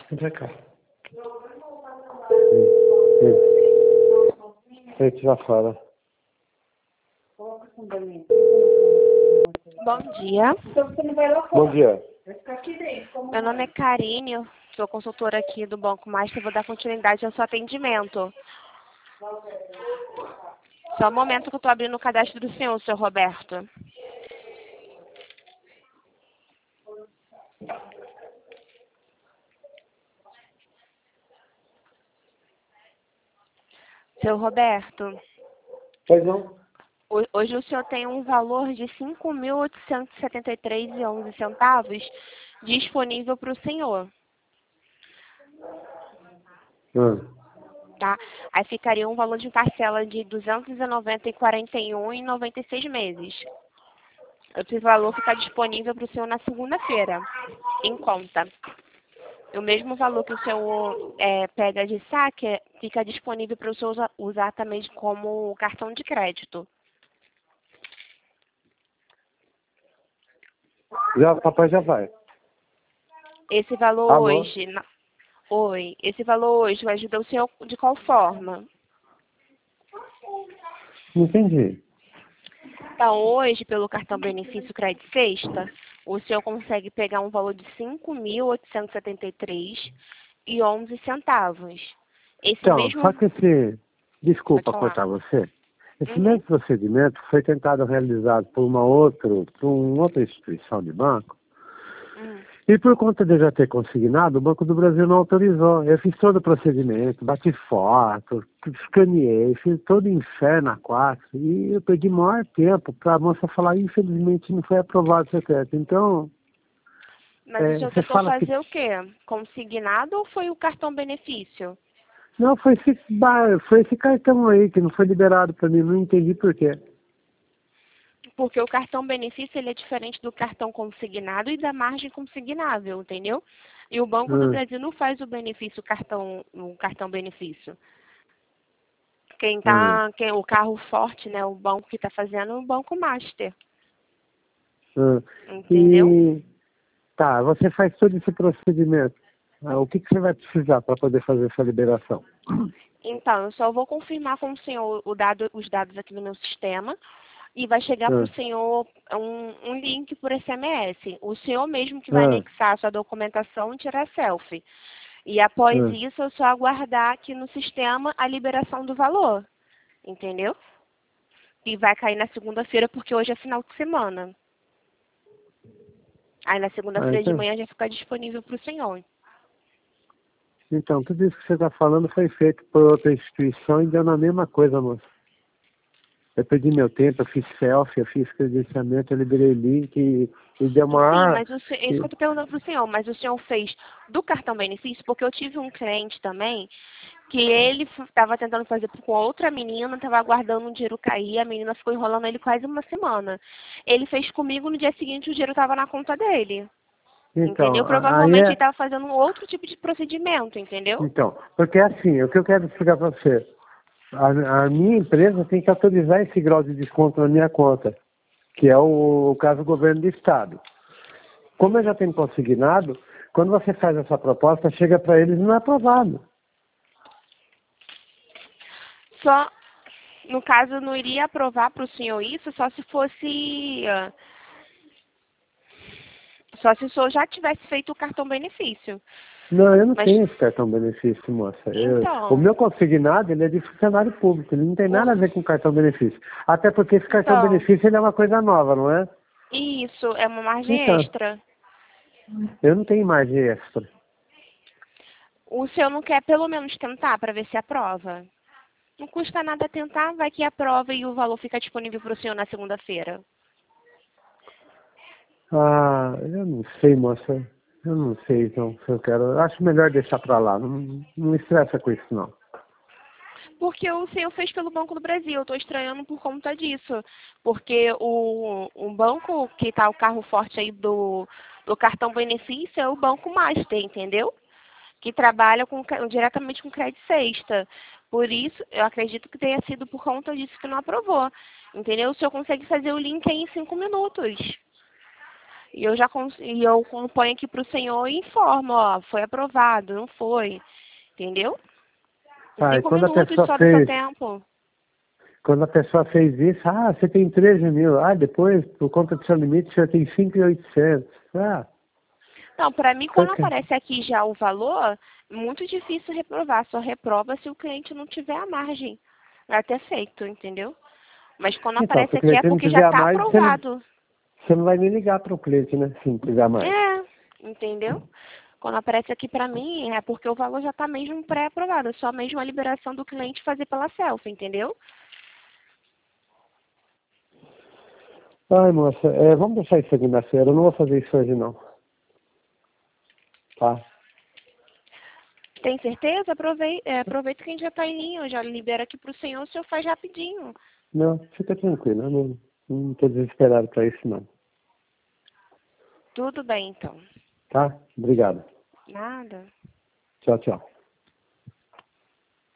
Vem cá. Feito já fora. Bom dia. Bom dia. Meu nome é Karine, eu sou consultora aqui do Banco Master, vou dar continuidade ao seu atendimento. Só um momento que eu estou abrindo o cadastro do senhor, seu Roberto. Seu Roberto, Pois não? hoje o senhor tem um valor de R$ 5.873,11 disponível para o senhor, tá? Aí ficaria um valor de parcela de R$ 290,41 em 96 meses. Esse valor fica disponível para o senhor na segunda-feira, em conta. O mesmo valor que o senhor pega de saque fica disponível para o senhor usar também como cartão de crédito. Já, papai já vai. Esse valor Alô? hoje... Oi, esse valor hoje vai ajudar o senhor de qual forma? Não entendi. Então, hoje, pelo cartão benefício Crédito Sexta, o senhor consegue pegar um valor de R$ 5.873,11. Esse Então, mesmo... só que desculpa Pode falar. cortar você. Esse Uhum. mesmo procedimento foi tentado realizado por uma outra instituição de banco. E por conta de eu já ter consignado, o Banco do Brasil não autorizou. Eu fiz todo o procedimento, bati foto, escaneei, fiz todo o inferno a quatro. E eu perdi maior tempo para a moça falar, infelizmente não foi aprovado o secreto. Então, Mas o senhor você tentou fala que... fazer o quê? Consignado ou foi o cartão benefício? Não, foi esse cartão aí que não foi liberado para mim, não entendi por quê. Porque o cartão benefício ele é diferente do cartão consignado e da margem consignável, entendeu? E o Banco do Brasil não faz o cartão benefício. O carro forte, né, o banco que está fazendo é o Banco Master. Entendeu? E tá, você faz todo esse procedimento. O que você vai precisar para poder fazer essa liberação? Então, eu só vou confirmar com o senhor os dados aqui no meu sistema e vai chegar para o senhor um link por SMS. O senhor mesmo que vai anexar a sua documentação e tirar selfie. E após isso, eu só aguardar aqui no sistema a liberação do valor. Entendeu? E vai cair na segunda-feira, porque hoje é final de semana. Aí na segunda-feira de manhã já fica disponível para o senhor. Então, tudo isso que você está falando foi feito por outra instituição e deu na mesma coisa, moça. Eu perdi meu tempo, eu fiz selfie, eu fiz credenciamento, eu liberei link e deu Sim, maior... mas é isso que eu estou perguntando para o senhor. Mas o senhor fez do cartão benefício? Porque eu tive um cliente também que ele estava tentando fazer com outra menina, estava aguardando o dinheiro cair, a menina ficou enrolando ele quase uma semana. Ele fez comigo, no dia seguinte o dinheiro estava na conta dele. Então, Entendeu? aí Provavelmente ele estava fazendo um outro tipo de procedimento, entendeu? Então, porque assim, o que eu quero explicar para você, a minha empresa tem que autorizar esse grau de desconto na minha conta, que é o caso do governo do estado. Como eu já tenho consignado, quando você faz essa proposta, chega para eles e não é aprovado. Só, no caso, não iria aprovar para o senhor isso só se fosse... Só se o senhor já tivesse feito o cartão benefício. Não, eu não Mas, tenho esse cartão benefício, moça. O então, meu consignado, ele é de funcionário público, ele não tem nada a ver com cartão benefício. Até porque esse cartão benefício, ele é uma coisa nova, não é? isso é uma margem Então, extra. eu não tenho margem extra. O senhor não quer pelo menos tentar para ver se aprova? Não custa nada tentar, vai que aprova e o valor fica disponível para o senhor na segunda-feira. Ah, eu não sei, moça. Eu não sei, então, se eu quero. Eu acho melhor deixar pra lá. Não me estressa com isso, não. Porque o senhor fez pelo Banco do Brasil, eu estou estranhando por conta disso. Porque o banco que está o carro forte aí do cartão benefício é o Banco Master, entendeu? Que trabalha diretamente com crédito sexta. Por isso, eu acredito que tenha sido por conta disso que não aprovou. Entendeu? O senhor consegue fazer o link aí em 5 minutos. E eu acompanho aqui para o senhor e informo, ó, foi aprovado, não foi, entendeu? Tá, e 5 quando a minutos pessoa só do seu fez, tempo. quando a pessoa fez isso, você tem 13 mil. Depois, por conta do seu limite, você tem 5.800. Não, para mim, Foi quando que... aparece aqui já o valor, é muito difícil reprovar. Só reprova se o cliente não tiver a margem para ter feito, entendeu? Mas quando Então, se aparece o aqui é cliente não porque já tiver a está mais, aprovado. você não vai nem ligar para o cliente, né? Se não tiver a mais. Entendeu? Quando aparece aqui para mim é porque o valor já está mesmo pré-aprovado. Só mesmo a liberação do cliente fazer pela selfie, entendeu? Ai, moça, vamos deixar isso segunda-feira. Eu não vou fazer isso hoje, não. Tá? Tem certeza? Aproveita que a gente já está em linha. Eu já libero aqui para o senhor faz rapidinho. Não, fica tranquilo. Eu não estou desesperado para isso, não. Tudo bem, então. Tá? Obrigado. Nada. Tchau, tchau.